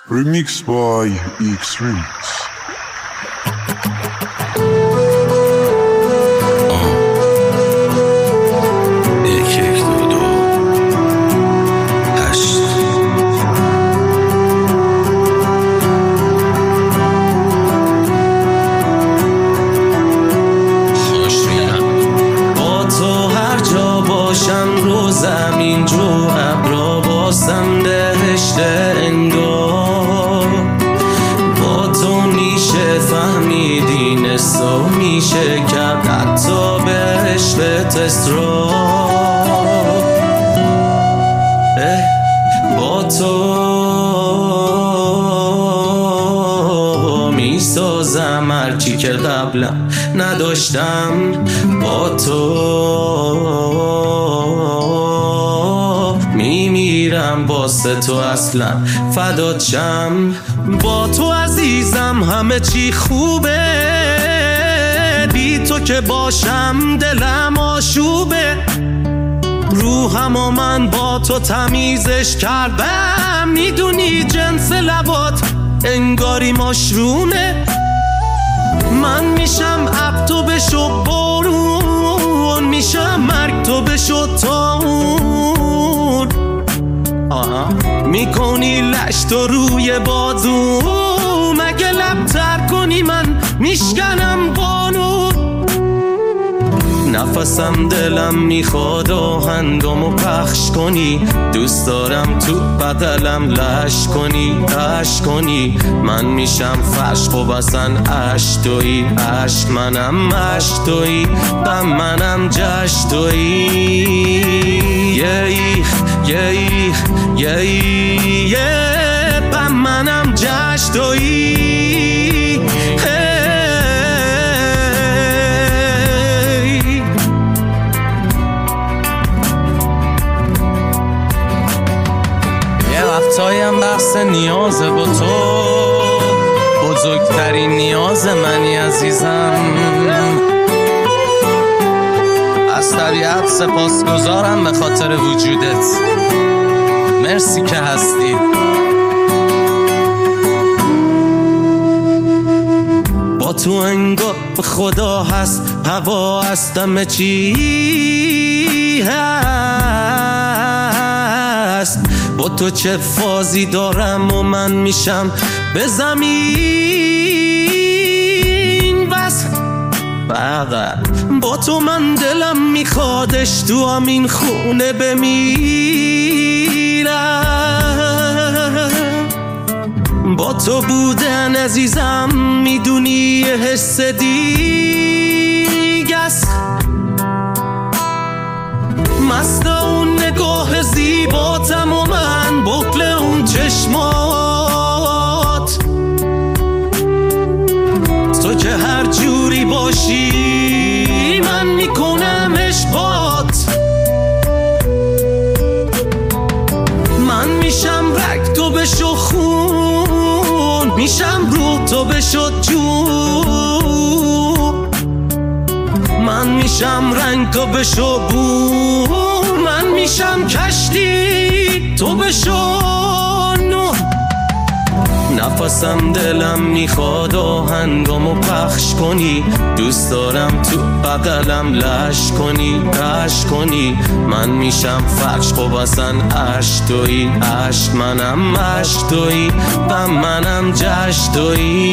Remix by X Remix. رو زمین جو ابرا باسم دهشت انگار با تو میشه فهمیدین نسا میشه کرد حتی بهشت اسرار با تو میسازم هرچی که قبلا نداشتم با تو میمیرم واسه تو اصلا فدات شم با تو عزیزم همه چی خوبه بی تو که باشم دلم آشوبه روحم و من با تو تمیزش کردم میدونی جنس لبات انگاری ماشرومه من میشم اب تو بشو بارون میشم مرگ تو بشو تاون میکنی لشت و روی بازو مگه لب تر کنی من میشکنم بانو نفسم دلم میخواد آهنگامو پخش کنی دوست دارم تو بدلم لش کنی من میشم فشق و بسن اشتوی عشق منم اشتوی بم منم جشتوی بم منم جشتوی وقتایم بحث نیازه با تو بزرگترین نیاز منی عزیزم از طبیعت سپاسگزارم به خاطر وجودت مرسی که هستی با تو انگار خدا هست هوا هست همه چی هست با تو چه فازی دارم و من میشم به زمین بس فقط با تو من دلم میخوادش تو همین خونه بمیرم با تو بودن عزیزم میدونی یه حس دیگه است مست اون نگاه زیباتم و من بغل اون چشمات تو که هر جوری باشی من میکنم عشقات من میشم رگ تو بشو خون میشم رو تو بشو جون من میشم رنگ تو بشو بو من میشم کشتی تو بشو نو نفسم دلم میخواد آهنگامو پخش کنی دوست دارم تو بغلم لش کنی من میشم فشق و بسن اشتوی عشق منم اشتوی بم منم جشتوی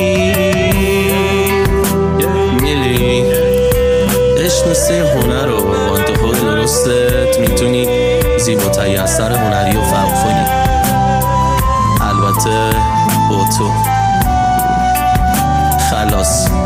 میلی عشق مثل هنر رو انتخاب درستت میتونی زیباترین اثر هنری رو فهم کنی البته با تو خلاص